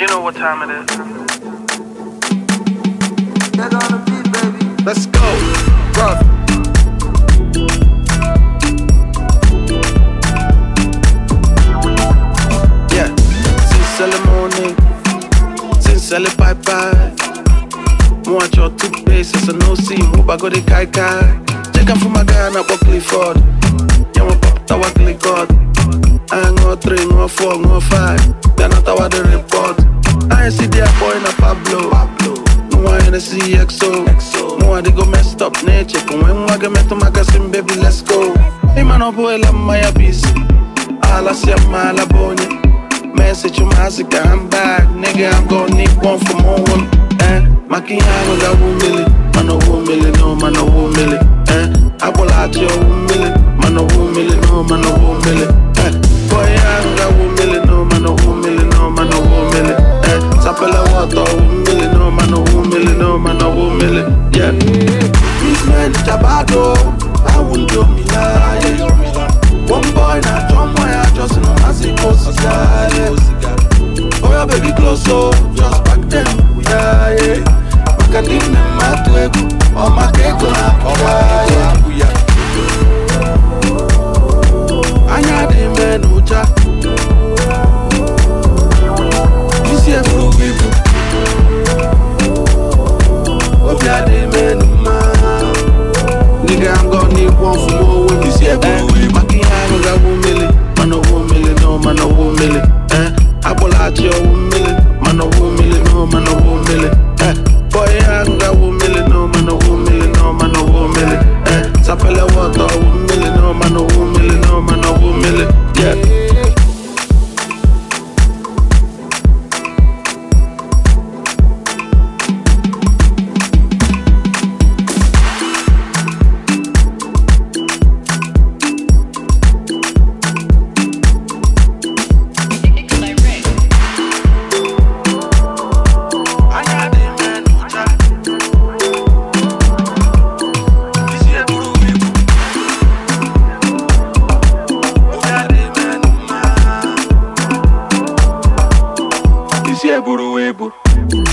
You know what time it is. Get on the beat, baby. Let's go, bro. Yeah, since early morning, since early bye-bye. Watch your toothpaste, it's a no-see. Hope I go the kai-kai. Check out for my guy, and I walk Clifford. Yeah, my pop, I walk God. I ain't go 3, go 4, go 5. They're not our the report. I ain't see their boy in a Pablo. No one in the CXO. No one they go messed up nature. When I get met to magazine, baby, let's go. Hey man, I'm boy, I'm my abyss. All I see, I'm my laboni. Message you, my sick, I'm back. Nigga, I'm gonna need one for more one. Makiyango ga wumili, mano wumili, no mano wumili. Apolachi o wumili, mano wumili, no mano wumili. Boyango ga wumili, no mano wumili, no mano wumili. Sapela water wumili, no mano wumili, no mano wumili. Yeah. This man Chabado, I won't do me lie. One boy na John boy, I just know as it goes. Oh yeah, baby, close so just back then, yeah. Makadine matwegu, oh makego na yeah. Anya de menuja, this year blue people. Obia de menuma, nigga I'm gonna need one for more when this year blue people. Makiyango ga wumili, mano wumili, no mano wumili. Apolachi o wumili, mano wumili, no mano wumili. Boy, I got wumili, no mano wumili, no mano wumili. Sapele water wumili, no mano wumili, no mano wumili. Yeah. Buru webu.